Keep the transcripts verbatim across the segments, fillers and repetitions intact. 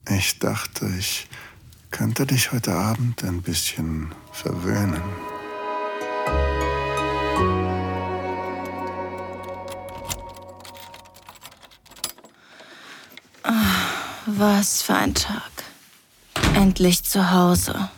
Ich dachte, ich könnte dich heute Abend ein bisschen verwöhnen. Was für ein Tag. Endlich zu Hause.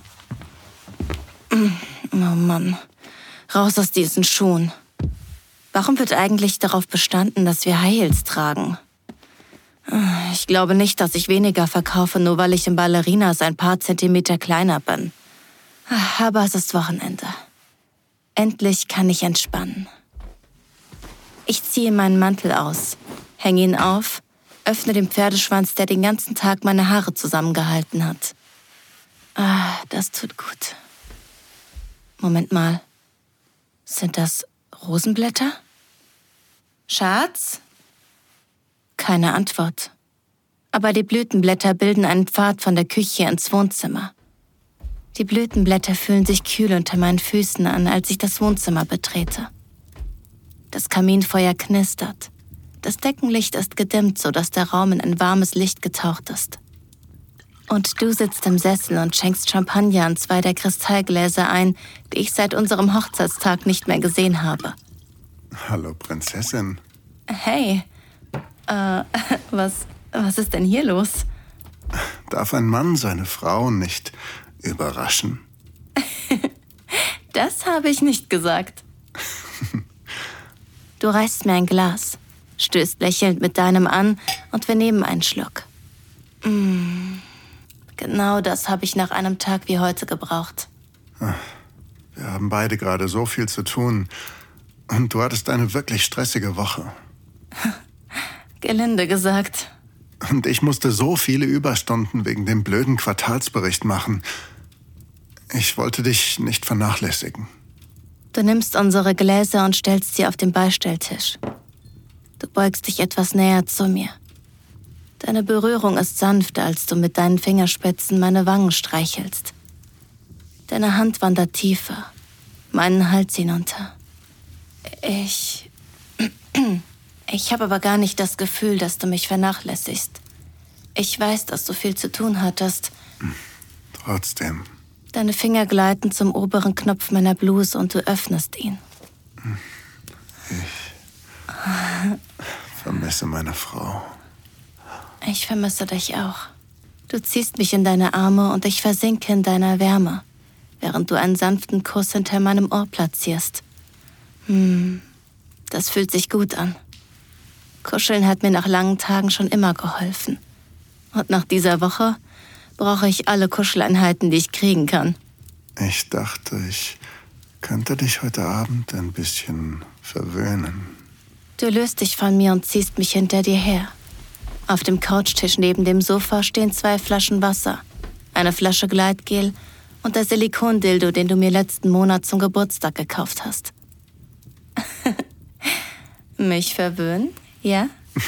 Oh Mann, raus aus diesen Schuhen. Warum wird eigentlich darauf bestanden, dass wir High Heels tragen? Ich glaube nicht, dass ich weniger verkaufe, nur weil ich in Ballerinas ein paar Zentimeter kleiner bin. Aber es ist Wochenende. Endlich kann ich entspannen. Ich ziehe meinen Mantel aus, hänge ihn auf, öffne den Pferdeschwanz, der den ganzen Tag meine Haare zusammengehalten hat. Ah, das tut gut. Moment mal. Sind das Rosenblätter? Schatz? Keine Antwort. Aber die Blütenblätter bilden einen Pfad von der Küche ins Wohnzimmer. Die Blütenblätter fühlen sich kühl unter meinen Füßen an, als ich das Wohnzimmer betrete. Das Kaminfeuer knistert. Das Deckenlicht ist gedimmt, sodass der Raum in ein warmes Licht getaucht ist. Und du sitzt im Sessel und schenkst Champagner in zwei der Kristallgläser ein, die ich seit unserem Hochzeitstag nicht mehr gesehen habe. Hallo, Prinzessin. Hey, äh, was, was ist denn hier los? Darf ein Mann seine Frau nicht überraschen? Das habe ich nicht gesagt. Du reichst mir ein Glas, stößt lächelnd mit deinem an und wir nehmen einen Schluck. Mm, genau das habe ich nach einem Tag wie heute gebraucht. Wir haben beide gerade so viel zu tun und du hattest eine wirklich stressige Woche. Gelinde gesagt. Und ich musste so viele Überstunden wegen dem blöden Quartalsbericht machen. Ich wollte dich nicht vernachlässigen. Du nimmst unsere Gläser und stellst sie auf den Beistelltisch. Du beugst dich etwas näher zu mir. Deine Berührung ist sanfter, als du mit deinen Fingerspitzen meine Wangen streichelst. Deine Hand wandert tiefer, meinen Hals hinunter. Ich... Ich habe aber gar nicht das Gefühl, dass du mich vernachlässigst. Ich weiß, dass du viel zu tun hattest. Trotzdem. Deine Finger gleiten zum oberen Knopf meiner Bluse und du öffnest ihn. Ich vermisse meine Frau. Ich vermisse dich auch. Du ziehst mich in deine Arme und ich versinke in deiner Wärme, während du einen sanften Kuss hinter meinem Ohr platzierst. Hm, das fühlt sich gut an. Kuscheln hat mir nach langen Tagen schon immer geholfen. Und nach dieser Woche brauche ich alle Kuscheleinheiten, die ich kriegen kann. Ich dachte, ich könnte dich heute Abend ein bisschen verwöhnen. Du löst dich von mir und ziehst mich hinter dir her. Auf dem Couchtisch neben dem Sofa stehen zwei Flaschen Wasser, eine Flasche Gleitgel und der Silikondildo, den du mir letzten Monat zum Geburtstag gekauft hast. Mich verwöhnen? Ja?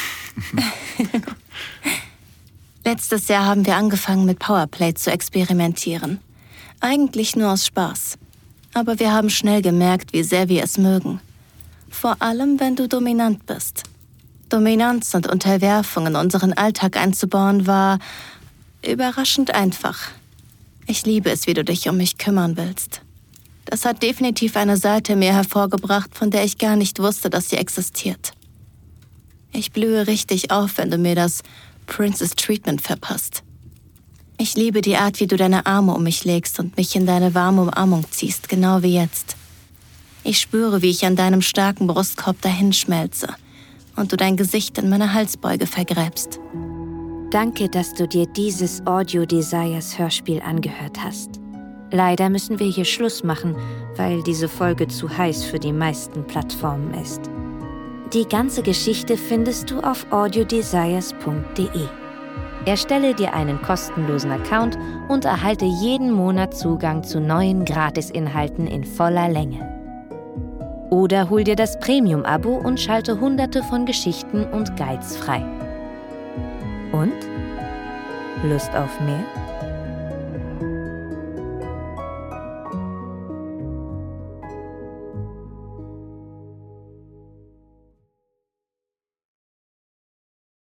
Letztes Jahr haben wir angefangen, mit Powerplay zu experimentieren. Eigentlich nur aus Spaß. Aber wir haben schnell gemerkt, wie sehr wir es mögen. Vor allem, wenn du dominant bist. Dominanz und Unterwerfung in unseren Alltag einzubauen, war überraschend einfach. Ich liebe es, wie du dich um mich kümmern willst. Das hat definitiv eine Seite mir hervorgebracht, von der ich gar nicht wusste, dass sie existiert. Ich blühe richtig auf, wenn du mir das Princess Treatment verpasst. Ich liebe die Art, wie du deine Arme um mich legst und mich in deine warme Umarmung ziehst, genau wie jetzt. Ich spüre, wie ich an deinem starken Brustkorb dahinschmelze und du dein Gesicht in meine Halsbeuge vergräbst. Danke, dass du dir dieses Audio Desires Hörspiel angehört hast. Leider müssen wir hier Schluss machen, weil diese Folge zu heiß für die meisten Plattformen ist. Die ganze Geschichte findest du auf audiodesires punkt de. Erstelle dir einen kostenlosen Account und erhalte jeden Monat Zugang zu neuen Gratisinhalten in voller Länge. Oder hol dir das Premium-Abo und schalte hunderte von Geschichten und Guides frei. Und? Lust auf mehr?